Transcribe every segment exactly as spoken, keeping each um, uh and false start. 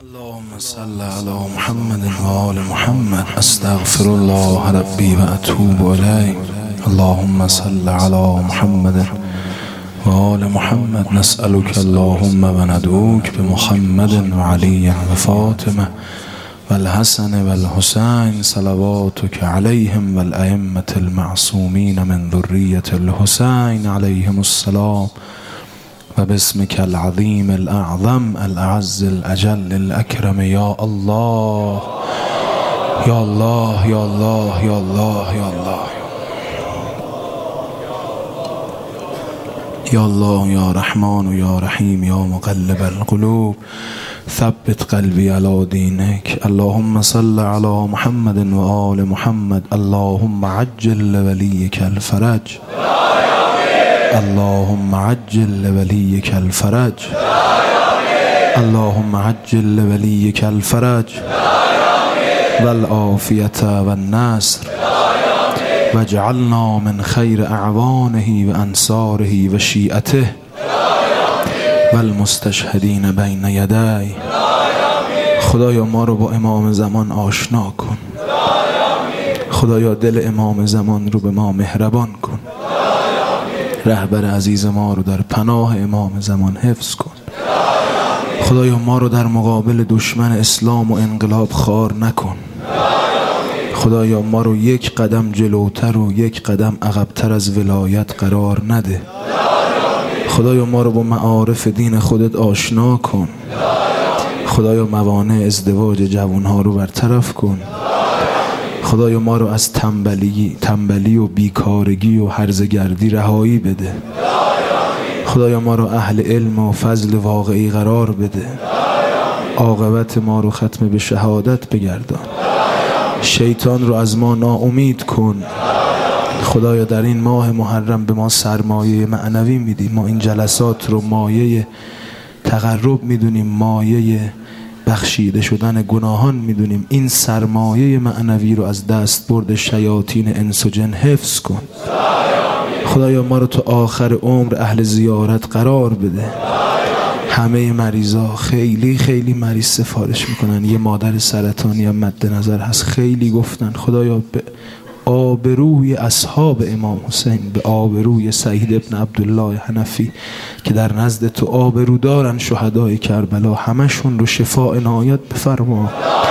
اللهم صل على محمد و آل محمد. استغفر الله ربي و اتوب الیه. اللهم صل على محمد و آل محمد. نسألك اللهم و ندعوك بمحمد و علی و فاطمه و الحسن و الحسین صلواتك عليهم و الائمة المعصومین من ذریة الحسین علیهم السلام و باسمك العظیم الاعظم الاعز الاجل الاکرم. یا الله یا الله یا الله یا الله یا الله یا الله یا رحمان و یا رحیم یا مقلب القلوب ثبت قلبی علی دینک. اللهم صل علی محمد و آل محمد. اللهم عجل لولیک الفرج. اللهم عجل لولیک الفرج. اللهم عجل لولیک الفرج والعافیة والنصر واجعلنا من خیر اعوانه و انصاره و شیعته والمستشهدین بین یدی. خدایا ما رو با امام زمان آشنا کن. خدایا دل امام زمان رو به ما مهربان کن. رهبر عزیز ما رو در پناه امام زمان حفظ کن. خدایا ما رو در مقابل دشمن اسلام و انقلاب خار نکن. خدایا ما رو یک قدم جلوتر و یک قدم عقبتر از ولایت قرار نده. خدایا ما رو با معارف دین خودت آشنا کن. خدایا موانع ازدواج جوانها رو برطرف کن. خدایا ما رو از تنبلی تنبلی و بیکارگی و هرزگردی رهایی بده. خدایا ما رو اهل علم و فضل واقعی قرار بده. عاقبت ما رو ختم به شهادت بگردان. شیطان رو از ما ناامید کن. خدایا در این ماه محرم به ما سرمایه معنوی میدی. ما این جلسات رو مایه تقرب میدونیم، مایه بخشیده شدن گناهان میدونیم. این سرمایه معنوی رو از دست برد شیاطین انس و جن حفظ کن. خدایا ما رو تو آخر عمر اهل زیارت قرار بده. همه مریضا خیلی خیلی مریض سفارش میکنن. یه مادر سرطانی هم مد نظر هست، خیلی گفتن. خدایا به آبروی اصحاب امام حسین، به آبروی سعید ابن عبدالله حنفی که در نزد تو آبرو دارن شهدای کربلا، همشون رو شفاء عنایت بفرما.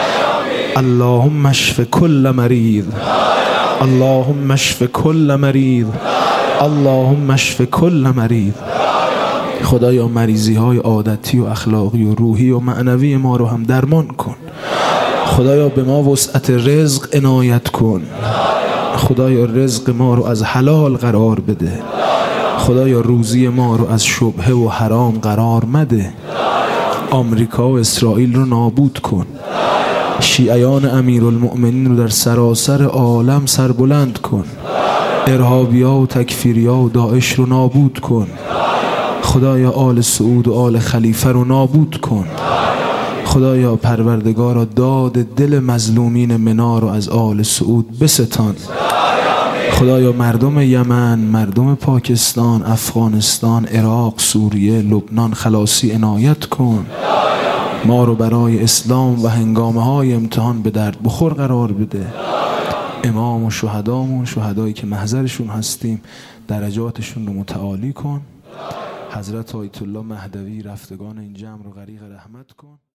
اللهم اشف کل مریض. اللهم اشف کل مریض. اللهم اشف کل مریض. خدایا مریضی های عادتی و اخلاقی و روحی و معنوی ما رو هم درمان کن. خدایا به ما وسعت رزق عنایت کن. خدایا رزق ما رو از حلال قرار بده. خدایا روزی ما رو از شبهه و حرام قرار مده. آمریکا و اسرائیل رو نابود کن. شیعیان امیرالمؤمنین رو در سراسر عالم سربلند کن. ارهابیا و تکفیریا و داعش رو نابود کن. خدایا آل سعود و آل خلیفه رو نابود کن. خدایا پروردگارا داد دل مظلومین منا رو از آل سعود بستان. خدایا مردم یمن، مردم پاکستان، افغانستان، عراق، سوریه، لبنان خلاصی عنایت کن. ما رو برای اسلام و هنگامه های امتحان به درد بخور قرار بده. امام و شهدامون، شهدایی که محضرشون هستیم، درجاتشون رو متعالی کن. حضرت آیت الله مهدوی رفتگان این جمع رو غریق رحمت کن.